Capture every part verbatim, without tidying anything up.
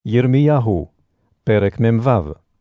ירמיהו, פרק ממ"ו.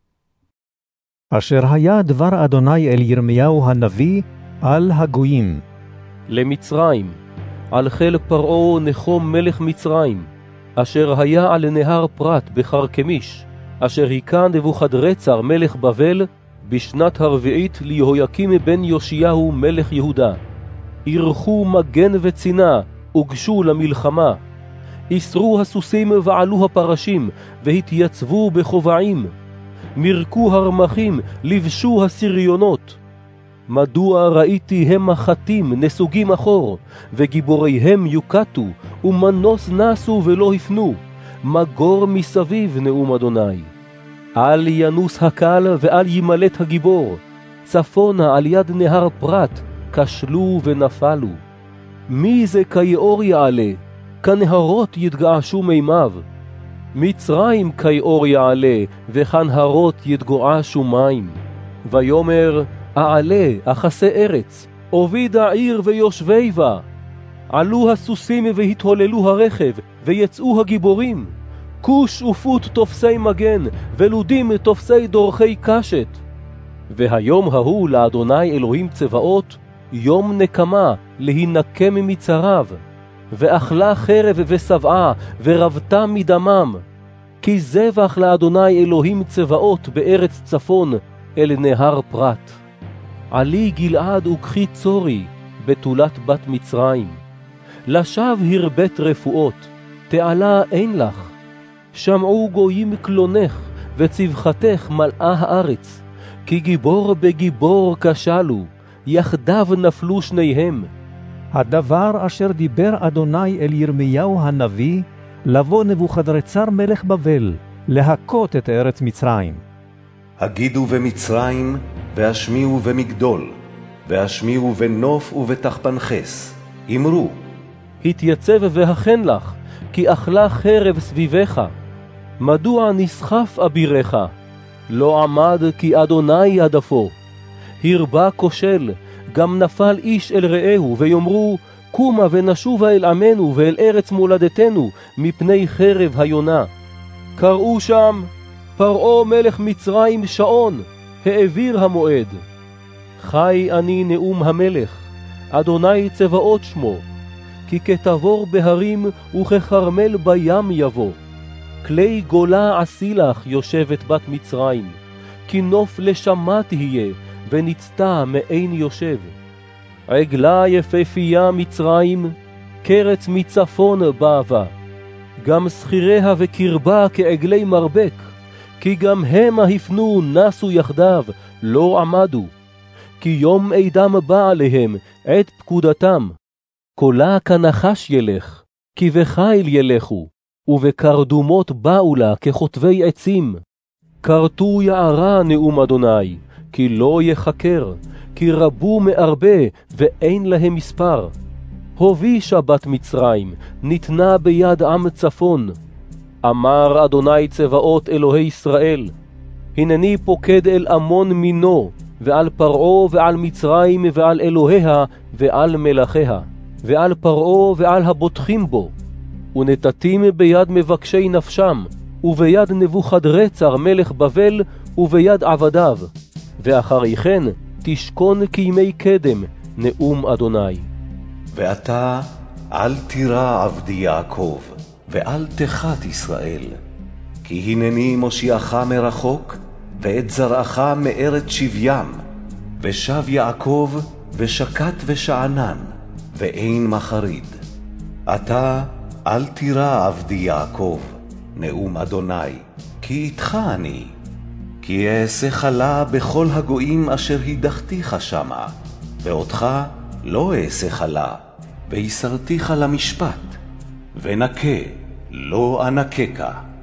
אשר היה דבר אדוני אל ירמיהו הנביא על הגויים. למצרים, על חיל פרעה נחום מלך מצרים, אשר היה על נהר פרת בחרקמיש, אשר היכה נבוכדרצר מלך בבל, בשנת הרביעית ליהויקים בן יאשיהו מלך יהודה. ערכו מגן וצינה, הוגשו למלחמה. יסרו הסוסים ועלו הפרשים, והתייצבו בכובעים. מרקו הרמחים, לבשו הסריונות. מדוע ראיתי הם מחתים נסוגים אחור, וגיבוריהם יוקטו, ומנוס נסו ולא הפנו, מגור מסביב נאום אדוני. אל ינוס הקל ואל ימלט הגיבור, צפונה על יד נהר פרת, כשלו ונפלו. מי זה כיאור יעלה, כנהרות יתגעשו מימיו. מצרים כיאור יעלה, וכנהרות יתגועשו מים. ויאמר, אעלה אחסה ארץ, אוביד העיר ויושבי בה. עלו הסוסים והתהוללו הרכב, ויצאו הגיבורים. כוש ופוט תופסי מגן, ולודים תופסי דורכי קשת. והיום ההוא לאדוני אלוהים צבאות, יום נקמה להינקם מצריו. ואכלה חרב ושבעה, ורבתה מדמם. כי זבח לאדוני אלוהים צבאות בארץ צפון, אל נהר פרת. עלי גלעד וקחי צורי, בתולת בת מצרים. לשב הרבט רפואות, תעלה אין לך. שמעו גויים קלונך, וצבחתך מלאה הארץ. כי גיבור בגיבור כשלו, יחדיו נפלו שניהם. הדבר אשר דיבר אדוני אל ירמיהו הנביא, לבוא נבוכדרצר מלך בבל, להכות את ארץ מצרים. הגידו במצרים, והשמיעו במגדול, והשמיעו בנוף ובתחפנחס. אמרו, התייצב והכן לך, כי אכלה חרב סביבך. מדוע נסחף אבירך? לא עמד כי אדוני הדפו. הרבה כושל, גם נפל איש אל רעהו, ויאמרו, קומה ונשובה אל עמנו ואל ארץ מולדתנו, מפני חרב היונה. קראו שם, פרעה מלך מצרים שעון, העביר המועד. חי אני נאום המלך, אדוני צבאות שמו, כי כתבור בהרים וככרמל בים יבוא. כלי גולה עשי לך יושבת בת מצרים, כי נוף לשמה תהיה, ונצתה מאין יושב. עגלה יפהפייה מצרים, קרץ מצפון באבה. גם שכיריה וקרבה כעגלי מרבק, כי גם המה הפנו נסו יחדיו, לא עמדו. כי יום עדם בא עליהם, עת פקודתם. קולה כנחש ילך, כי בחיל ילכו, ובקרדומות באו לה כחוטבי עצים. כרתו יערה נאום אדוני, כי לא יחקר, כי רבו מארבה, ואין להם מספר. הובישה בת מצרים, ניתנה ביד עם צפון. אמר אדוני צבאות אלוהי ישראל, הנני פוקד אל עמון מינו, ועל פרעה ועל מצרים ועל אלוהיה ועל מלכיה, ועל פרעה ועל הבוטחים בו. ונתתים ביד מבקשי נפשם, וביד נבוכדרצר מלך בבל, וביד עבדיו. ואחרי כן תשכון כימי קדם, נאום אדוני. ואתה אל תירא עבדי יעקב, ואל תחת ישראל, כי הנני מושיעך מרחוק, ואת זרעך מארץ שבים, ושב יעקב ושקט ושענן, ואין מחריד. אתה אל תירא עבדי יעקב, נאום אדוני, כי איתך אני. כי אעשה חלה בכל הגויים אשר הדחתיך שמה, ואותך לא אעשה חלה, ויסרתיך למשפט, ונקה לא אנקקה.